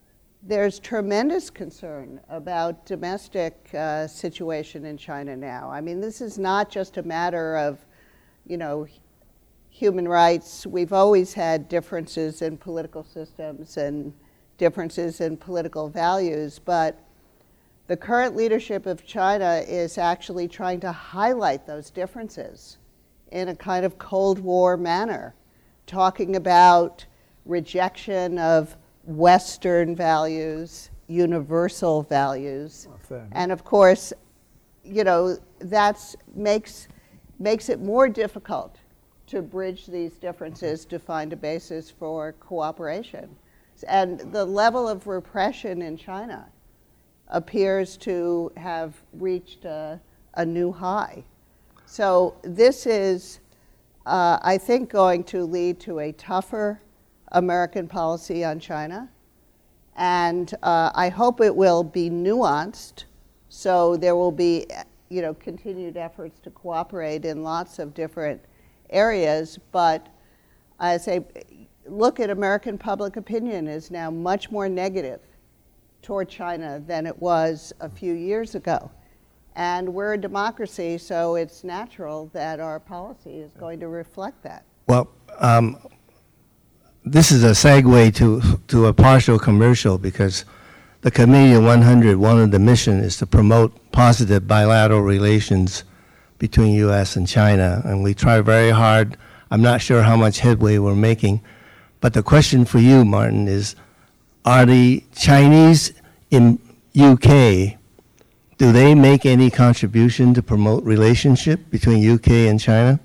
there's tremendous concern about domestic uh, situation in China now. I mean, this is not just a matter of, you know, human rights. We've always had differences in political systems and differences in political values, but the current leadership of China is actually trying to highlight those differences in a kind of Cold War manner, talking about rejection of Western values, universal values.
Oh,
and of course, you know, that's makes makes it more difficult to bridge these differences to find a basis for cooperation. And the level of repression in China appears to have reached a, a new high. So this is, uh, I think, going to lead to a tougher American policy on China. And uh, I hope it will be nuanced, so there will be, you know, continued efforts to cooperate in lots of different areas. But I say, look at American public opinion is now much more negative toward China than it was a few years ago. And we're a democracy, so it's natural that our policy is going to reflect that.
Well, um, this is a segue to, to a partial commercial, because the Committee of one hundred, one of the mission is to promote positive bilateral relations between U S and China, and we try very hard. I'm not sure how much headway we're making, but the question for you, Martin, is are the Chinese in U K, do they make any contribution to promote relationship between U K and China?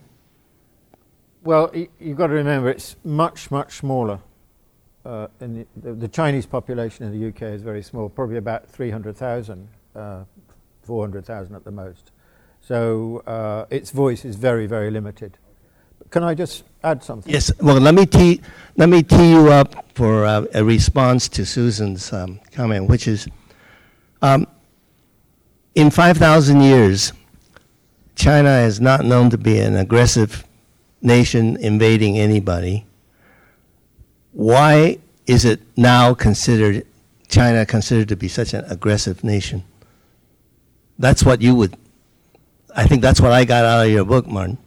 Well, y- you've got to remember it's much, much smaller. Uh, in the, the, the Chinese population in the U K is very small, probably about three hundred thousand, uh, four hundred thousand at the most. So uh, its voice is very, very limited. Can I just add something?
Yes. Well, let me tee let me tee you up for uh, a response to Susan's um, comment, which is, um, in five thousand years, China is not known to be an aggressive nation invading anybody. Why is it now considered, China considered to be such an aggressive nation? That's what you would, I think that's what I got out of your book, Martin.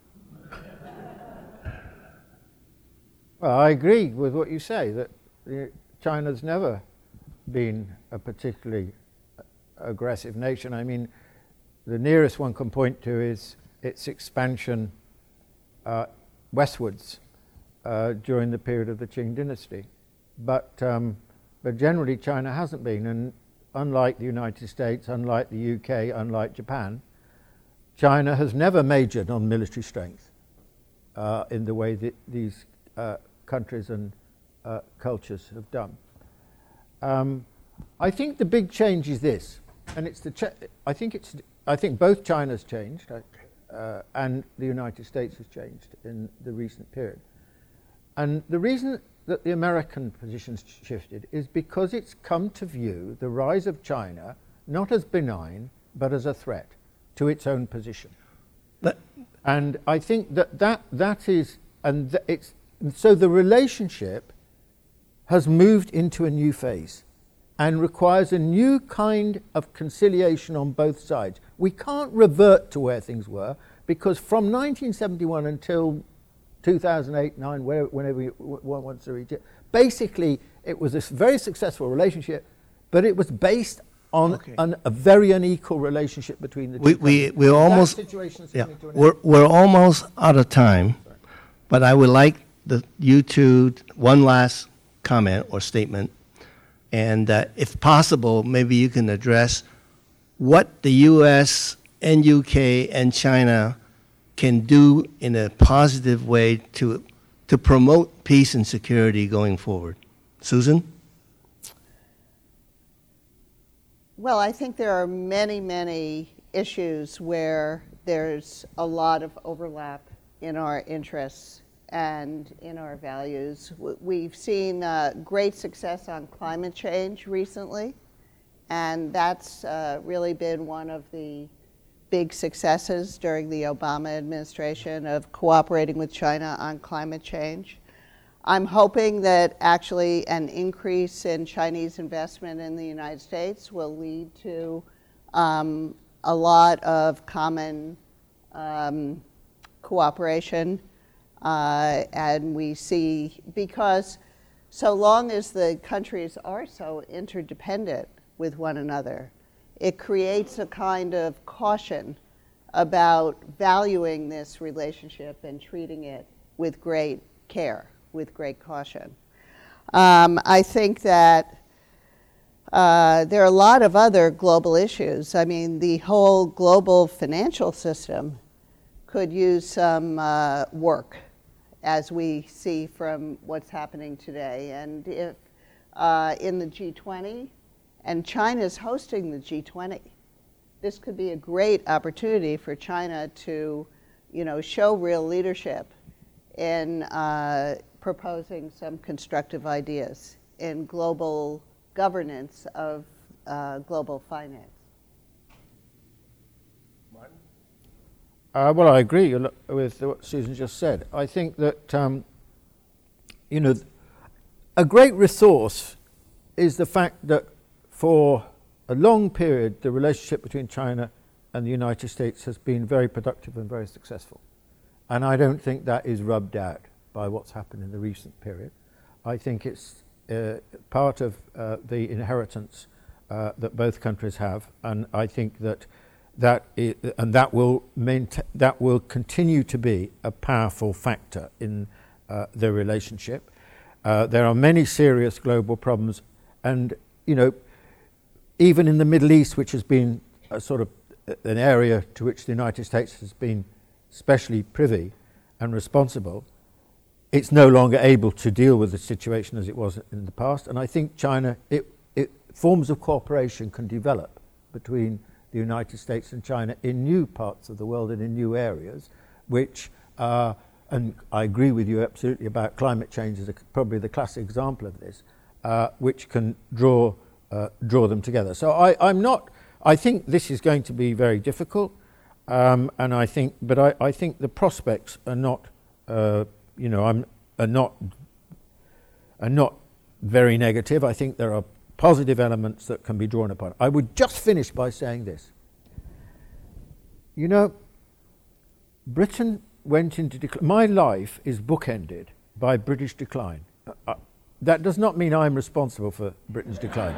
Well, I agree with what you say, that uh, China's never been a particularly aggressive nation. I mean, the nearest one can point to is its expansion uh, westwards uh, during the period of the Qing dynasty. But, um, but generally China hasn't been, and unlike the United States, unlike the U K, unlike Japan, China has never majored on military strength uh, in the way that these uh, countries and uh, cultures have done. Um, I think the big change is this, and it's the. Ch- I think it's. I think both China's changed, uh, and the United States has changed in the recent period. And the reason that the American position's shifted is because it's come to view the rise of China not as benign, but as a threat to its own position.
But
and I think that that, that is, and th- it's, and so the relationship has moved into a new phase and requires a new kind of conciliation on both sides. We can't revert to where things were, because from nineteen seventy-one until two thousand eight, nine, whenever you one wants to reach it, basically it was a very successful relationship, but it was based on
Okay.
an, a very unequal relationship between the two
we, we,
countries.
we're
That
almost,
situation's
yeah,
coming to an end.
we're, we're almost out of time, but I would like the, you to, one last comment or statement, and uh, if possible, maybe you can address what the U S and U K and China can do in a positive way to, to promote peace and security going forward. Susan?
Well, I think there are many, many issues where there's a lot of overlap in our interests and in our values. W- We've seen uh, great success on climate change recently, and that's uh, really been one of the big successes during the Obama administration of cooperating with China on climate change. I'm hoping that actually an increase in Chinese investment in the United States will lead to um, a lot of common um, cooperation. Uh, and we see, because so long as the countries are so interdependent with one another, it creates a kind of caution about valuing this relationship and treating it with great care, with great caution. Um, I think that uh, there are a lot of other global issues. I mean, the whole global financial system could use some uh, work, as we see from what's happening today. And if uh, in the G twenty, and China's hosting the G twenty, this could be a great opportunity for China to, you know, show real leadership in uh, proposing some constructive ideas in global governance of uh, global finance.
Martin?
Uh, well, I agree with what Susan just said. I think that, um, you know, a great resource is the fact that for a long period, the relationship between China and the United States has been very productive and very successful. And I don't think that is rubbed out by what's happened in the recent period. I think it's uh, part of uh, the inheritance uh, that both countries have, and I think that that is, and that will maintain, that will continue to be a powerful factor in uh, the relationship. Uh, there are many serious global problems, and you know, even in the Middle East, which has been a sort of an area to which the United States has been especially privy and responsible, it's no longer able to deal with the situation as it was in the past. And I think China, it, it, forms of cooperation can develop between the United States and China in new parts of the world and in new areas, which, uh, and I agree with you absolutely about climate change as a, probably the classic example of this, uh, which can draw uh, draw them together. So I, I'm not, I think this is going to be very difficult, um, and I think, but I, I think the prospects are not, uh, you know, I'm are not are not very negative. I think there are positive elements that can be drawn upon. I would just finish by saying this. You know, Britain went into decline. My life is bookended by British decline. Uh, that does not mean I'm responsible for Britain's decline.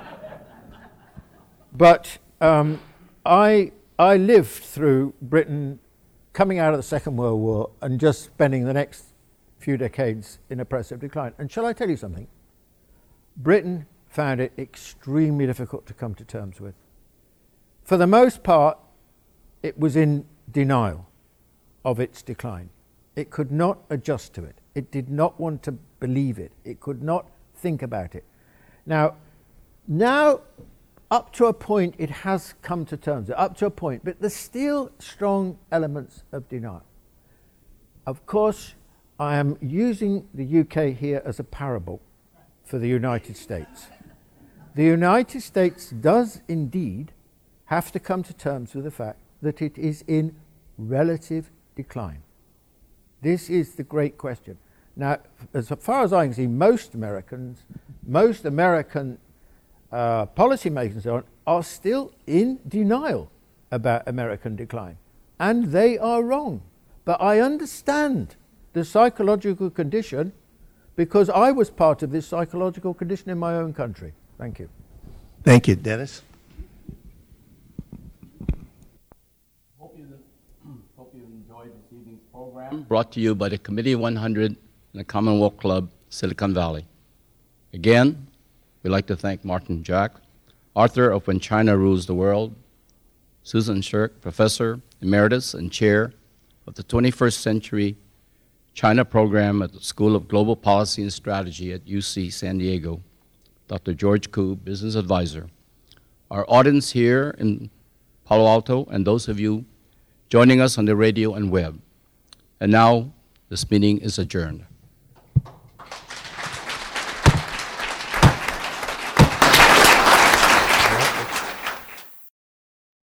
But um, I I lived through Britain coming out of the Second World War and just spending the next few decades in oppressive decline. And shall I tell you something? Britain found it extremely difficult to come to terms with. For the most part, it was in denial of its decline. It could not adjust to it. It did not want to believe it. It could not think about it. Now, now, up to a point, it has come to terms, up to a point, but there's still strong elements of denial. Of course, I am using the U K here as a parable for the United States. The United States does indeed have to come to terms with the fact that it is in relative decline. This is the great question. Now, as far as I can see, most Americans, most American uh, policymakers and so on, are still in denial about American decline. And they are wrong. But I understand the psychological condition because I was part of this psychological condition in my own country. Thank you.
Thank you, Dennis.
Hope you, hope you enjoyed this evening's program, brought to you by the Committee one hundred and the Commonwealth Club, Silicon Valley. Again, we'd like to thank Martin Jack, author of When China Rules the World, Susan Shirk, Professor Emeritus and Chair of the twenty-first Century China Program at the School of Global Policy and Strategy at U C San Diego, Doctor George Koo, Business Advisor. Our audience here in Palo Alto, and those of you joining us on the radio and web. And now, this meeting is adjourned.